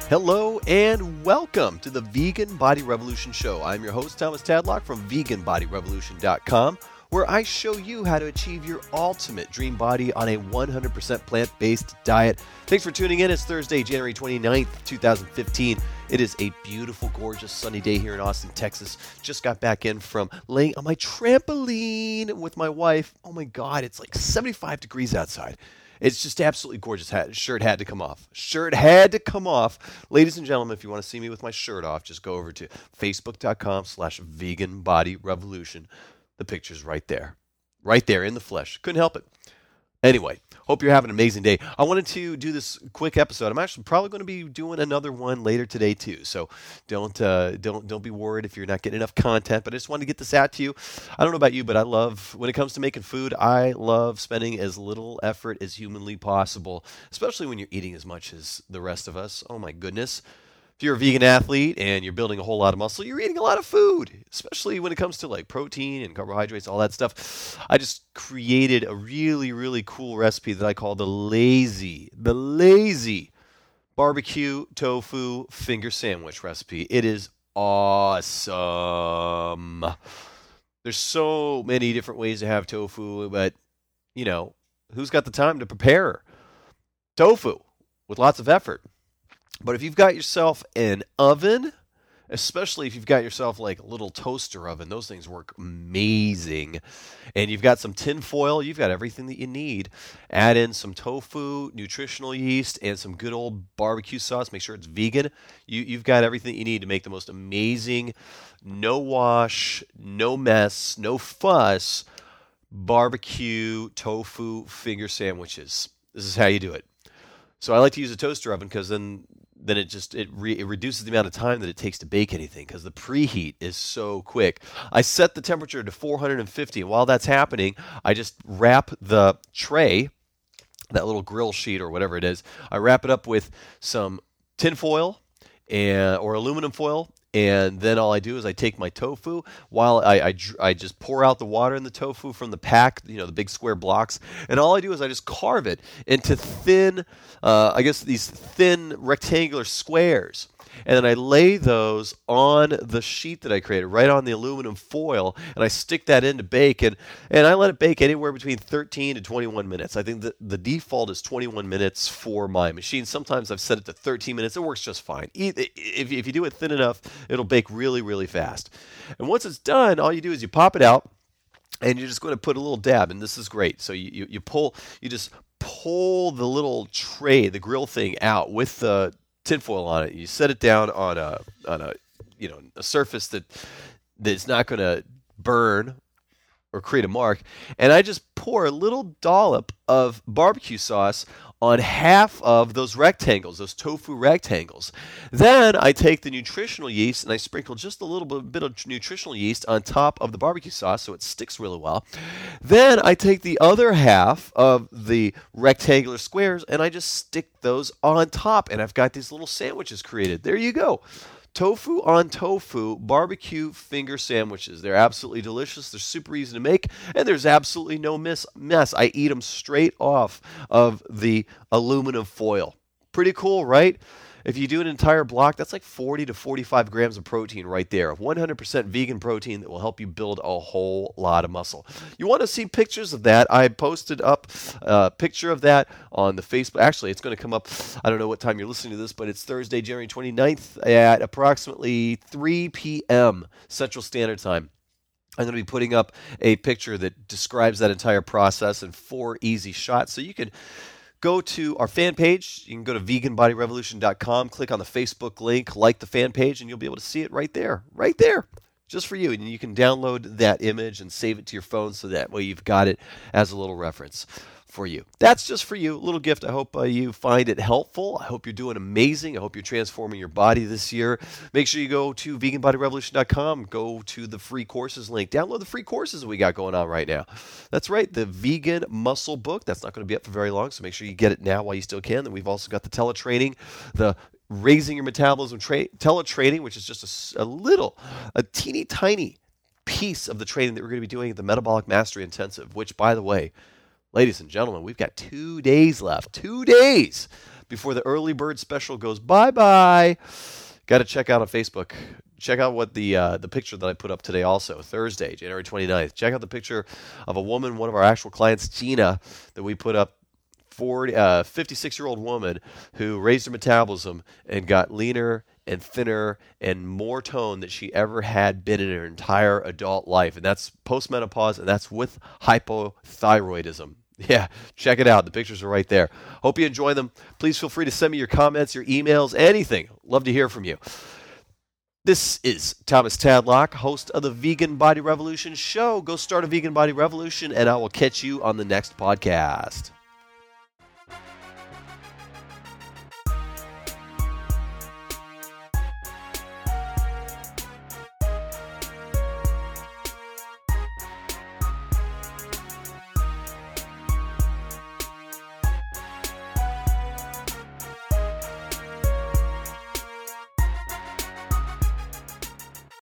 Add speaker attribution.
Speaker 1: Hello and welcome to the Vegan Body Revolution Show. I'm your host, Thomas Tadlock from veganbodyrevolution.com, where I show you how to achieve your ultimate dream body on a 100% plant-based diet. Thanks for tuning in. It's Thursday, January 29th, 2015. It is a beautiful, gorgeous, sunny day here in Austin, Texas. Just got back in from laying on my trampoline with my wife. Oh my God, it's like 75 degrees outside. It's just absolutely gorgeous. Shirt had to come off. Shirt had to come off. Ladies and gentlemen, if you want to see me with my shirt off, just go over to facebook.com/veganbodyrevolution. The picture's right there. Right there in the flesh. Couldn't help it. Anyway, hope you're having an amazing day. I wanted to do this quick episode. I'm actually probably going to be doing another one later today too. So don't be worried if you're not getting enough content. But I just wanted to get this out to you. I don't know about you, but I love, when it comes to making food, I love spending as little effort as humanly possible, especially when you're eating as much as the rest of us. Oh my goodness. If you're a vegan athlete and you're building a whole lot of muscle, you're eating a lot of food, especially when it comes to like protein and carbohydrates, all that stuff. I just created a really, really cool recipe that I call the lazy barbecue tofu finger sandwich recipe. It is awesome. There's so many different ways to have tofu, but you know, who's got the time to prepare tofu with lots of effort? But if you've got yourself an oven, especially if you've got yourself like a little toaster oven, those things work amazing. And you've got some tin foil, you've got everything that you need. Add in some tofu, nutritional yeast, and some good old barbecue sauce. Make sure it's vegan. You've got everything you need to make the most amazing, no wash, no mess, no fuss barbecue tofu finger sandwiches. This is how you do it. So I like to use a toaster oven because then it reduces the amount of time that it takes to bake anything because the preheat is so quick. I set the temperature to 450, and while that's happening, I just wrap the tray, that little grill sheet or whatever it is, I wrap it up with some tin foil or aluminum foil. And then all I do is I take my tofu while I just pour out the water in the tofu from the pack, you know, the big square blocks. And all I do is I just carve it into thin, these thin rectangular squares. And then I lay those on the sheet that I created, right on the aluminum foil, and I stick that in to bake. And I let it bake anywhere between 13 to 21 minutes. I think the default is 21 minutes for my machine. Sometimes I've set it to 13 minutes. It works just fine. If you do it thin enough, it'll bake really, really fast. And once it's done, all you do is you pop it out, and you're just going to put a little dab, and this is great. So you just pull the little tray, the grill thing out with the tinfoil on it. You set it down on a surface that's not going to burn or create a mark, and I just pour a little dollop of barbecue sauce on half of those rectangles, those tofu rectangles. Then I take the nutritional yeast and I sprinkle just a little bit of nutritional yeast on top of the barbecue sauce so it sticks really well. Then I take the other half of the rectangular squares and I just stick those on top, and I've got these little sandwiches created. There you go. Tofu on tofu barbecue finger sandwiches. They're absolutely delicious. They're super easy to make, and there's absolutely no mess. I eat them straight off of the aluminum foil. Pretty cool, right? If you do an entire block, that's like 40 to 45 grams of protein right there. 100% vegan protein that will help you build a whole lot of muscle. You want to see pictures of that? I posted up a picture of that on the Facebook. Actually, it's going to come up, I don't know what time you're listening to this, but it's Thursday, January 29th at approximately 3 p.m. Central Standard Time. I'm going to be putting up a picture that describes that entire process in 4 easy shots, so you can go to our fan page. You can go to veganbodyrevolution.com, click on the Facebook link, like the fan page, and you'll be able to see it right there, just for you. And you can download that image and save it to your phone so that way you've got it as a little reference for you. That's just for you, a little gift. I hope you find it helpful. I hope you're doing amazing. I hope you're transforming your body this year. Make sure you go to veganbodyrevolution.com, go to the free courses link, download the free courses that we got going on right now. That's right, the Vegan Muscle Book. That's not going to be up for very long, so make sure you get it now while you still can. Then we've also got the teletraining, the Raising Your Metabolism teletraining, which is just a teeny tiny piece of the training that we're going to be doing at the Metabolic Mastery Intensive, which, by the way, ladies and gentlemen, we've got 2 days left. 2 days before the early bird special goes bye-bye. Got to check out on Facebook. Check out what the picture that I put up today also, Thursday, January 29th. Check out the picture of a woman, one of our actual clients, Gina, that we put up, 56-year-old woman who raised her metabolism and got leaner and thinner and more toned than she ever had been in her entire adult life. And that's postmenopause, and that's with hypothyroidism. Yeah, check it out. The pictures are right there. Hope you enjoy them. Please feel free to send me your comments, your emails, anything. Love to hear from you. This is Thomas Tadlock, host of the Vegan Body Revolution show. Go start a vegan body revolution, and I will catch you on the next podcast.